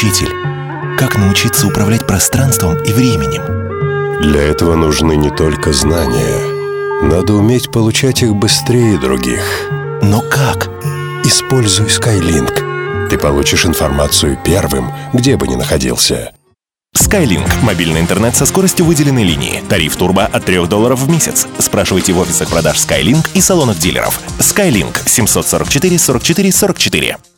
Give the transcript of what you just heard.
учитель. Как научиться управлять пространством и временем? Для этого нужны не только знания. Надо уметь получать их быстрее других. Но как? Используй Skylink. Ты получишь информацию первым, где бы ни находился. Skylink – мобильный интернет со скоростью выделенной линии. Тариф турбо от $3 в месяц. Спрашивайте в офисах продаж Skylink и салонах дилеров. Skylink 744 44 44.